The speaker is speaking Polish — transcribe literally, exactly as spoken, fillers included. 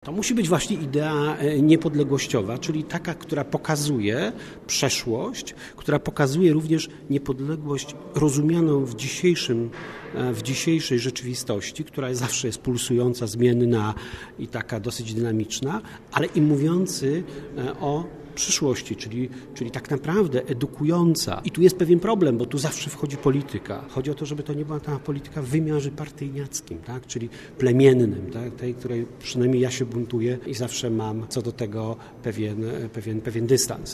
To musi być właśnie idea niepodległościowa, czyli taka, która pokazuje przeszłość, która pokazuje również niepodległość rozumianą w dzisiejszym, w dzisiejszej rzeczywistości, która zawsze jest pulsująca, zmienna i taka dosyć dynamiczna, ale i mówiący o przyszłości, czyli, czyli tak naprawdę edukująca. I tu jest pewien problem, bo tu zawsze wchodzi polityka. Chodzi o to, żeby to nie była ta polityka w wymiarze partyjniackim, tak? Czyli plemiennym, tak? Tej, której przynajmniej ja się buntuję i zawsze mam co do tego pewien, pewien, pewien dystans.